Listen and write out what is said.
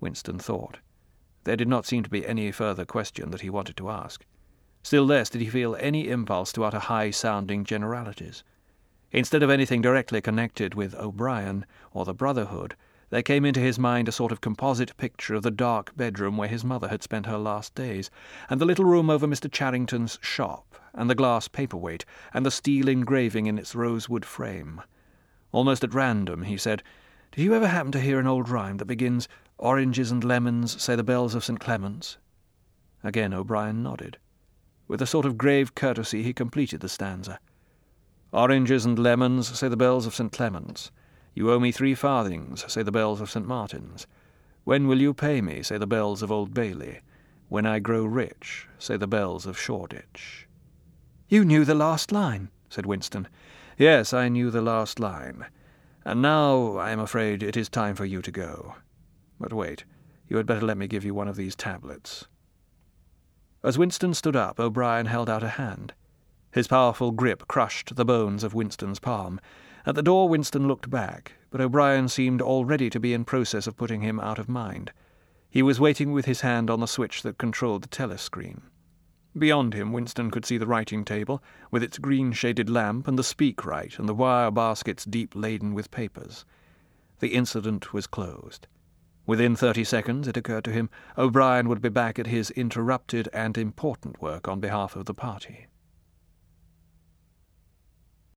Winston thought. There did not seem to be any further question that he wanted to ask. Still less did he feel any impulse to utter high-sounding generalities. Instead of anything directly connected with O'Brien or the Brotherhood, there came into his mind a sort of composite picture of the dark bedroom where his mother had spent her last days, and the little room over Mr. Charrington's shop, and the glass paperweight, and the steel engraving in its rosewood frame. Almost at random, he said, "Did you ever happen to hear an old rhyme that begins, 'Oranges and lemons, say the bells of St. Clement's'?" Again O'Brien nodded. With a sort of grave courtesy he completed the stanza. "Oranges and lemons, say the bells of St. Clement's. You owe me 3 farthings, say the bells of St. Martin's. When will you pay me, say the bells of Old Bailey. When I grow rich, say the bells of Shoreditch." "You knew the last line," said Winston. "Yes, I knew the last line. And now I am afraid it is time for you to go. But wait, you had better let me give you one of these tablets." As Winston stood up, O'Brien held out a hand. His powerful grip crushed the bones of Winston's palm. At the door Winston looked back, but O'Brien seemed already to be in process of putting him out of mind. He was waiting with his hand on the switch that controlled the telescreen. Beyond him Winston could see the writing table, with its green-shaded lamp, and the speakwrite, and the wire baskets deep laden with papers. The incident was closed. Within 30 seconds, it occurred to him, O'Brien would be back at his interrupted and important work on behalf of the party.